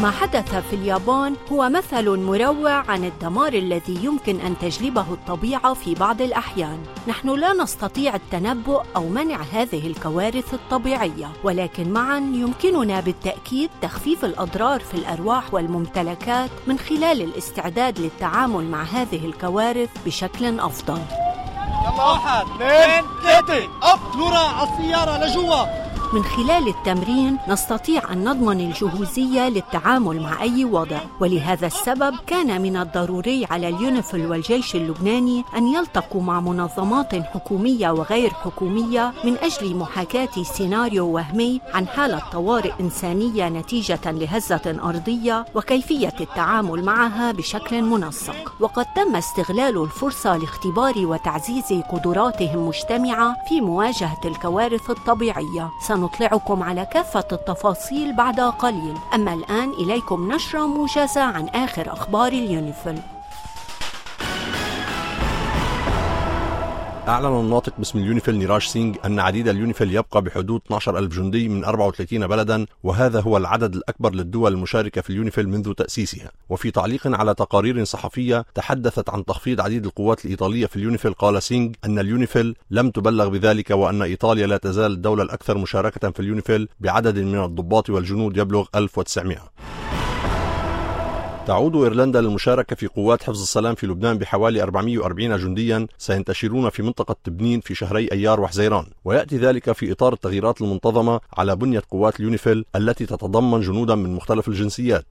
ما حدث في اليابان هو مثل مروع عن الدمار الذي يمكن أن تجلبه الطبيعة في بعض الأحيان. نحن لا نستطيع التنبؤ أو منع هذه الكوارث الطبيعية، ولكن معاً يمكننا بالتأكيد تخفيف الأضرار في الأرواح والممتلكات من خلال الاستعداد للتعامل مع هذه الكوارث بشكل أفضل. يلا 1 2 3 أب نورا على السيارة لجوا. من خلال التمرين نستطيع أن نضمن الجهوزية للتعامل مع أي وضع، ولهذا السبب كان من الضروري على اليونيفيل والجيش اللبناني أن يلتقوا مع منظمات حكومية وغير حكومية من أجل محاكاة سيناريو وهمي عن حالة طوارئ إنسانية نتيجة لهزة أرضية وكيفية التعامل معها بشكل منسق. وقد تم استغلال الفرصة لاختبار وتعزيز قدراتهم مجتمعة في مواجهة الكوارث الطبيعية. سنطلعكم على كافة التفاصيل بعد قليل، أما الآن إليكم نشرة موجزة عن آخر أخبار اليونيفيل. أعلن الناطق باسم اليونيفيل نيراج سينغ أن عديد اليونيفيل يبقى بحدود 12,000 جندي من 34 بلدا، وهذا هو العدد الأكبر للدول المشاركة في اليونيفيل منذ تأسيسها. وفي تعليق على تقارير صحفية تحدثت عن تخفيض عديد القوات الإيطالية في اليونيفيل، قال سينغ أن اليونيفيل لم تبلغ بذلك، وأن إيطاليا لا تزال الدولة الأكثر مشاركة في اليونيفيل بعدد من الضباط والجنود يبلغ 1900. تعود إيرلندا للمشاركة في قوات حفظ السلام في لبنان بحوالي 440 جنديا سينتشرون في منطقة تبنين في شهري أيار وحزيران، ويأتي ذلك في إطار التغييرات المنتظمة على بنية قوات اليونيفيل التي تتضمن جنودا من مختلف الجنسيات.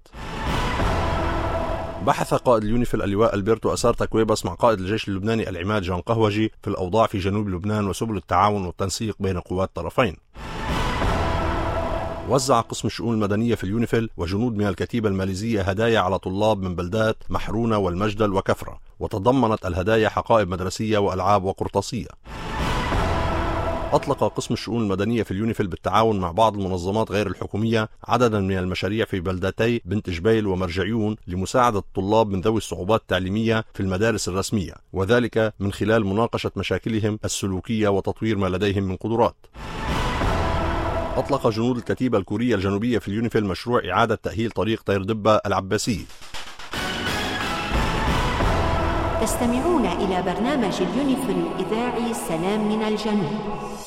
بحث قائد اليونيفيل اللواء ألبرتو أسارتا كويباس مع قائد الجيش اللبناني العماد جان قهوجي في الأوضاع في جنوب لبنان وسبل التعاون والتنسيق بين قوات الطرفين. وزع قسم الشؤون المدنية في اليونيفيل وجنود من الكتيبة الماليزية هدايا على طلاب من بلدات محرونة والمجدل وكفرة، وتضمنت الهدايا حقائب مدرسية وألعاب وقرطاسية. أطلق قسم الشؤون المدنية في اليونيفيل بالتعاون مع بعض المنظمات غير الحكومية عددا من المشاريع في بلدتي بنت جبيل ومرجعيون لمساعدة الطلاب من ذوي الصعوبات التعليمية في المدارس الرسمية، وذلك من خلال مناقشة مشاكلهم السلوكية وتطوير ما لديهم من قدرات. أطلق جنود الكتيبة الكورية الجنوبية في اليونيفيل مشروع إعادة تأهيل طريق طير دبة العباسي. تستمعون إلى برنامج اليونيفيل الإذاعي سلام من الجنوب.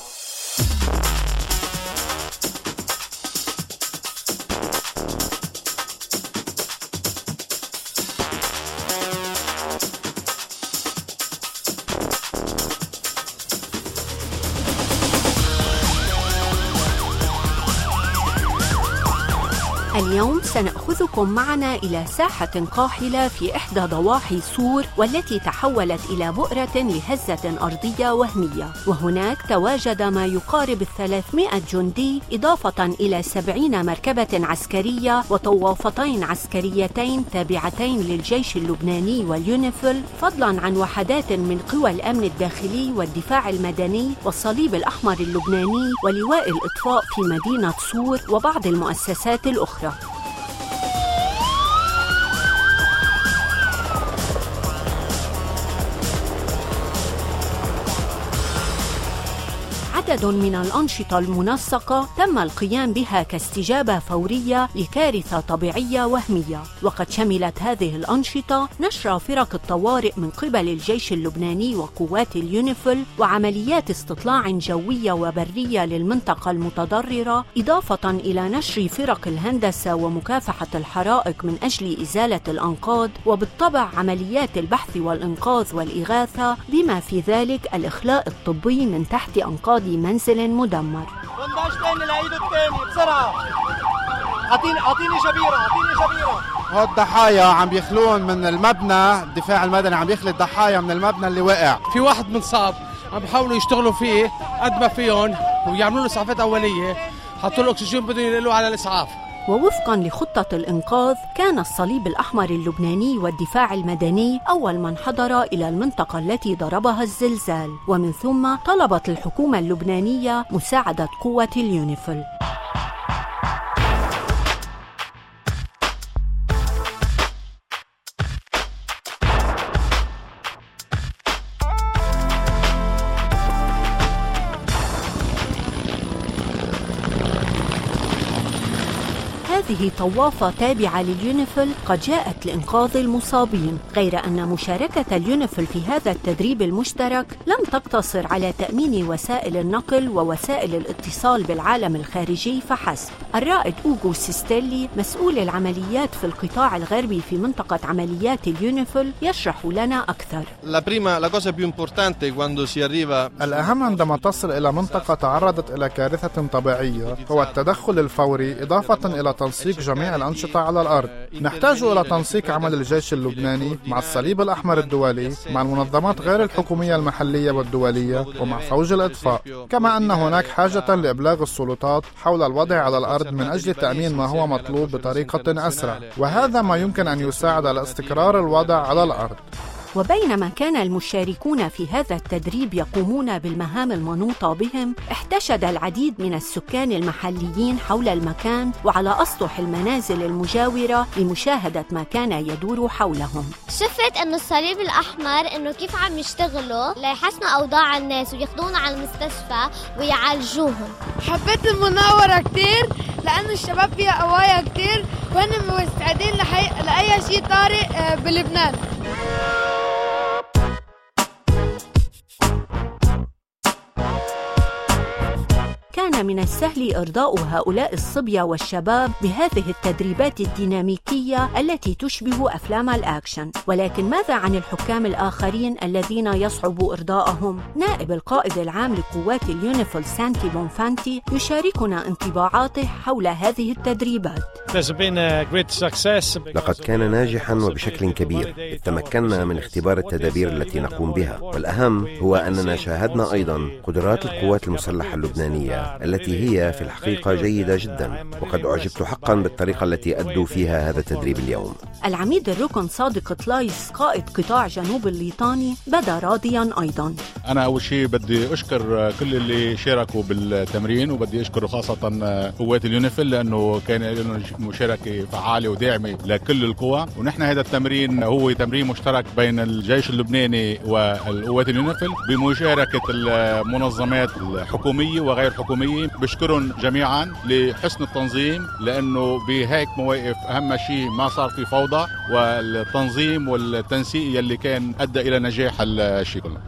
اليوم سنأخذكم معنا إلى ساحة قاحلة في إحدى ضواحي صور، والتي تحولت إلى بؤرة لهزة أرضية وهمية، وهناك تواجد ما يقارب 300 جندي إضافة إلى 70 مركبة عسكرية وطوافتين عسكريتين تابعتين للجيش اللبناني واليونيفيل، فضلا عن وحدات من قوى الأمن الداخلي والدفاع المدني والصليب الأحمر اللبناني ولواء الإطفاء في مدينة صور وبعض المؤسسات الأخرى. عدد من الأنشطة المنسقة تم القيام بها كاستجابة فورية لكارثة طبيعية وهمية، وقد شملت هذه الأنشطة نشر فرق الطوارئ من قبل الجيش اللبناني وقوات اليونيفيل، وعمليات استطلاع جوية وبرية للمنطقة المتضررة، إضافة إلى نشر فرق الهندسة ومكافحة الحرائق من أجل إزالة الأنقاض، وبالطبع عمليات البحث والإنقاذ والإغاثة، بما في ذلك الإخلاء الطبي من تحت أنقاض منزل مدمر. بنداج تاني لعيده التاني بسرعة. أعطيني جبيرة. هاد الضحايا عم بيخلون من المبنى، الدفاع المدني عم يخلي الضحايا من المبنى اللي وقع. في واحد منصاب عم بيحاولوا يشتغلوا فيه قد ما فيهم ويعملوا له إسعافات أولية، حطوا له أكسجين بدهم ينقلوه على الإسعاف. ووفقاً لخطة الإنقاذ كان الصليب الأحمر اللبناني والدفاع المدني أول من حضر إلى المنطقة التي ضربها الزلزال، ومن ثم طلبت الحكومة اللبنانية مساعدة قوة اليونيفيل. هذه طوافة تابعة لليونيفيل قد جاءت لإنقاذ المصابين، غير أن مشاركة اليونيفيل في هذا التدريب المشترك لم تقتصر على تأمين وسائل النقل ووسائل الاتصال بالعالم الخارجي فحسب. الرائد أوغو سيستيلي مسؤول العمليات في القطاع الغربي في منطقة عمليات اليونيفيل يشرح لنا أكثر. الأهم عندما تصل إلى منطقة تعرضت إلى كارثة طبيعية هو التدخل الفوري، إضافة إلى تنسيق جميع الأنشطة على الأرض. نحتاج إلى تنسيق عمل الجيش اللبناني مع الصليب الأحمر الدولي، مع المنظمات غير الحكومية المحلية والدولية، ومع فوج الإطفاء. كما أن هناك حاجة لإبلاغ السلطات حول الوضع على الأرض من أجل تأمين ما هو مطلوب بطريقة أسرع، وهذا ما يمكن أن يساعد على استقرار الوضع على الأرض. وبينما كان المشاركون في هذا التدريب يقومون بالمهام المنوطة بهم، احتشد العديد من السكان المحليين حول المكان وعلى أسطح المنازل المجاورة لمشاهدة ما كان يدور حولهم. شفت إنه الصليب الأحمر إنه كيف عم يشتغلوا ليحسنوا أوضاع الناس وياخدونا على المستشفى ويعالجوهم. حبيت المناورة كتير لأنه الشباب فيها قوايا كتير وهن مستعدين لأي شيء طارئ بلبنان. كان من السهل إرضاء هؤلاء الصبية والشباب بهذه التدريبات الديناميكية التي تشبه أفلام الأكشن، ولكن ماذا عن الحكام الآخرين الذين يصعب إرضاءهم؟ نائب القائد العام لقوات اليونيفيل سانتي بونفانتي يشاركنا انطباعاته حول هذه التدريبات. لقد كان ناجحا وبشكل كبير. تمكنا من اختبار التدابير التي نقوم بها، والأهم هو أننا شاهدنا أيضا قدرات القوات المسلحة اللبنانية التي هي في الحقيقة جيدة جدا، وقد أعجبت حقا بالطريقة التي أدوا فيها هذا التدريب اليوم. العميد الركن صادق طلايس قائد قطاع جنوب الليطاني بدا راضيا أيضا. أنا أول شيء بدي أشكر كل اللي شاركوا بالتمرين، وبدي أشكر خاصة قوات اليونيفيل لأنه كان لهم مشاركة فعالة وداعمة لكل القوى. ونحن هذا التمرين هو تمرين مشترك بين الجيش اللبناني والقوات اليونيفيل بمشاركة المنظمات الحكومية وغير حكومية. بشكرهم جميعا لحسن التنظيم، لأنه بهيك مواقف أهم شيء ما صار في فوضى، والتنظيم والتنسيق يلي كان أدى إلى نجاح الشيء كله.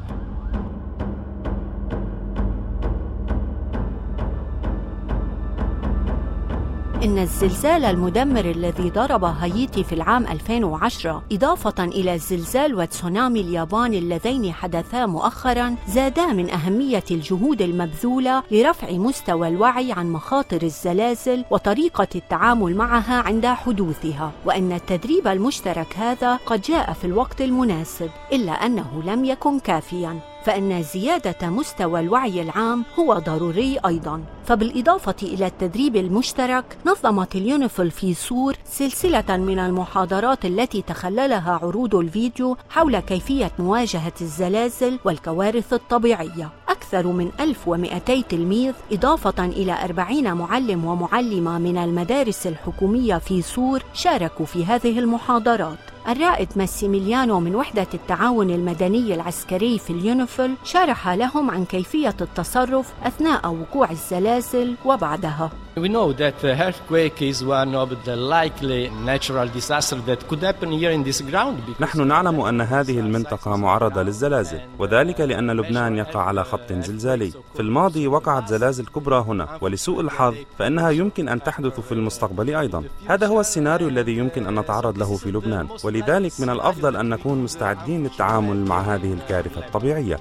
إن الزلزال المدمر الذي ضرب هايتي في العام 2010 إضافة إلى الزلزال وتسونامي اليابان اللذين حدثا مؤخراً زادا من أهمية الجهود المبذولة لرفع مستوى الوعي عن مخاطر الزلازل وطريقة التعامل معها عند حدوثها، وأن التدريب المشترك هذا قد جاء في الوقت المناسب، إلا أنه لم يكن كافياً، فإن زيادة مستوى الوعي العام هو ضروري أيضاً. فبالإضافة إلى التدريب المشترك، نظمت اليونيفيل في صور سلسلة من المحاضرات التي تخللها عروض الفيديو حول كيفية مواجهة الزلازل والكوارث الطبيعية. أكثر من 1200 تلميذ إضافة إلى 40 معلم ومعلمة من المدارس الحكومية في صور شاركوا في هذه المحاضرات. الرائد ماسيميليانو من وحدة التعاون المدني العسكري في اليونيفيل شرح لهم عن كيفية التصرف أثناء وقوع الزلازل وبعدها. We know that the earthquake is one of the likely natural disasters that could happen here in this ground. نحن نعلم أن هذه المنطقة معرضة للزلازل، وذلك لأن لبنان يقع على خط زلزالي. في الماضي وقعت زلازل كبرى هنا، ولسوء الحظ فإنها يمكن أن تحدث في المستقبل أيضا. هذا هو السيناريو الذي يمكن أن نتعرض له في لبنان، ولذلك من الأفضل أن نكون مستعدين للتعامل مع هذه الكارثة الطبيعية.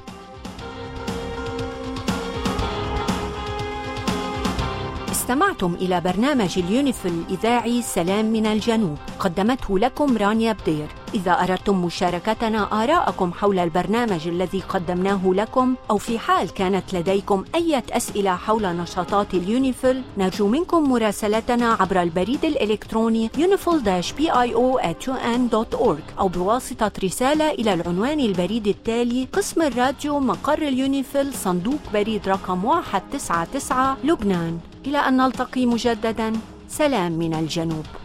استمعتم إلى برنامج اليونيفيل الإذاعي سلام من الجنوب، قدمته لكم رانيا بدير. إذا أردتم مشاركتنا آراءكم حول البرنامج الذي قدمناه لكم، أو في حال كانت لديكم أي أسئلة حول نشاطات اليونيفيل، نرجو منكم مراسلتنا عبر البريد الإلكتروني unifil-pio@un.org أو بواسطة رسالة إلى العنوان البريد التالي: قسم الراديو مقر اليونيفيل، صندوق بريد رقم 199 لبنان. إلى أن نلتقي مجدداً، سلام من الجنوب.